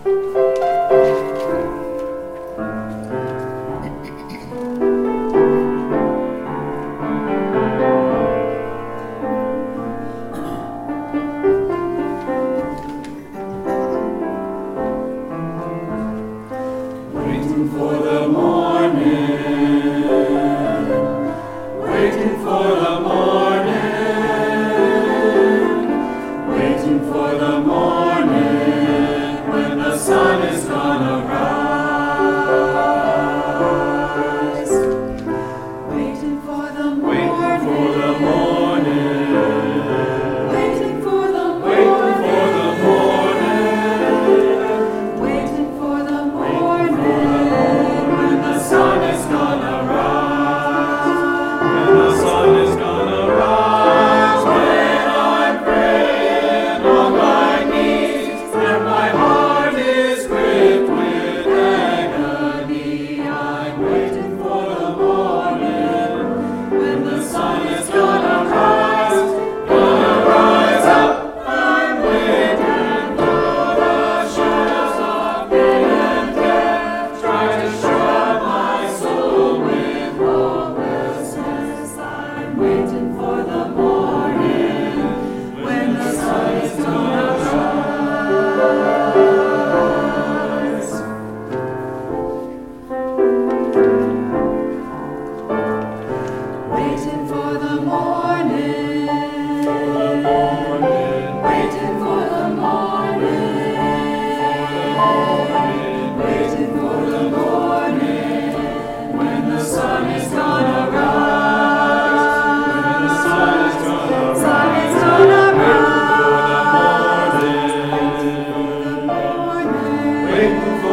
Waiting for the morning, waiting for the morning, waiting for the morning when the sun is gonna rise. Waiting for the morning, waiting for the morning, waiting for the morning, waiting for the morning when the sun is gonna rise. When the sun is gonna rise, when I'm praying on my knees and my heart is gripped with agony. I'm waiting for the morning when the sun is gonna rise up. I'm waiting for the shadows of pain and death try to shroud my soul with hopelessness. I'm waiting for the morning when the sun is gonna rise. Waiting for the morning, waiting for the morning, waiting for the morning when the sun is gonna rise. When the sun is gonna rise. Waiting for